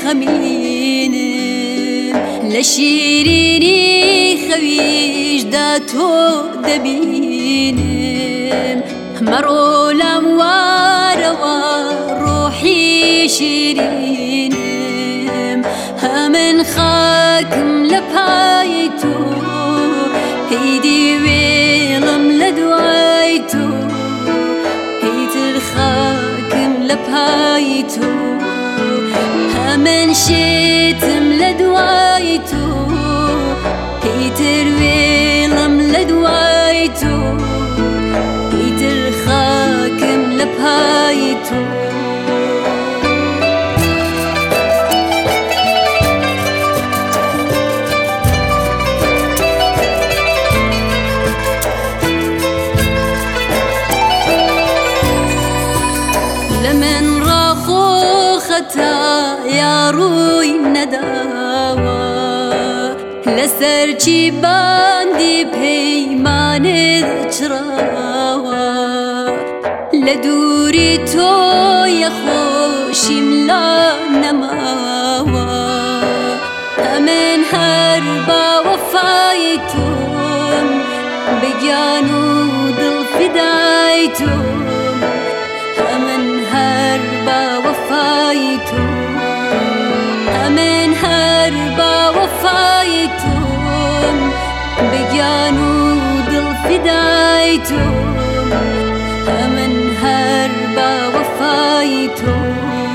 همینم لشیرینی خویش دا تو دبینم مرولم واروا روحي شيرينم همن خاكم لبهايتو هيدي ويلم لدوايتو هيتر خاكم لبهايتو همن شيتم لدوايتو هيتر ويلم لدوايتو هيتر خاكم لبهايتو لمن راخو خطا يا روي نداوا لسرچی باندی پیمان چراوا لدوری تو یخوشیم لا نماوا همن هر با وفایتون بگیانو دل فدایتون همن هر با وفایتون همن هر با وفایتون بگیانو دل فدایتون همن هر با وفایتون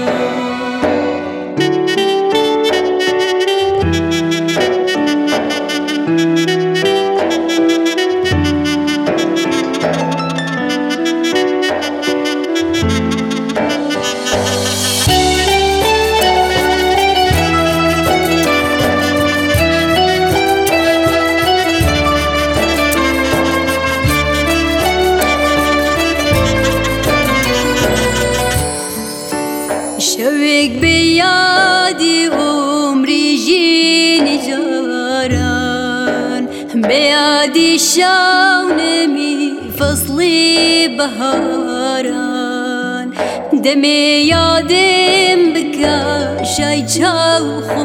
شوق بيادي عمري جيني جاران بيادي شاونمي فصلي بهاران دمي يادم بكا شايجا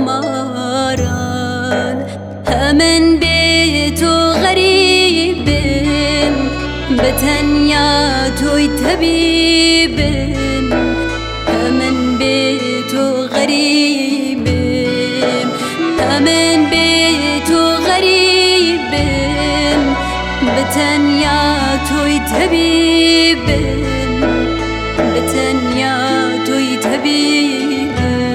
وخماران همن بيتو غريب بتنيا توي تبيب همن بيتو غريب همن بيتو غريب بتنيا توي تبيب بتنيا توي تبيب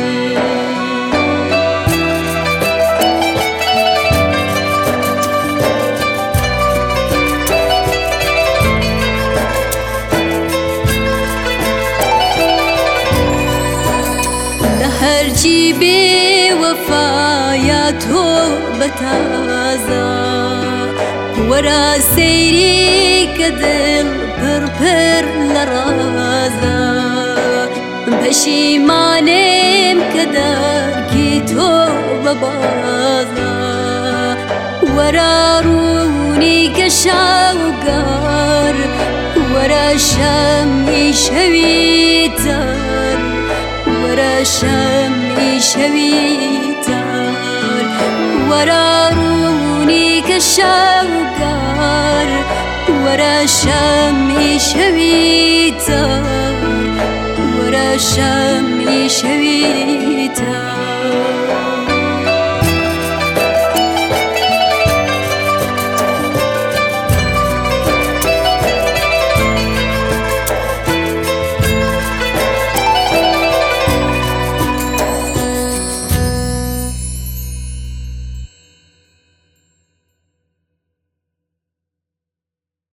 هرچی بی وفایاتو بتازا ورا سیری کدل پر پر لرازا پشیمانم کدر کی تو ببازا ورا رونی کشاوگر ورا شمی شویتر ورا شمعی شویتر ورا رونی کشاوگر ورا شمعی شویتر ورا شمعی شویتر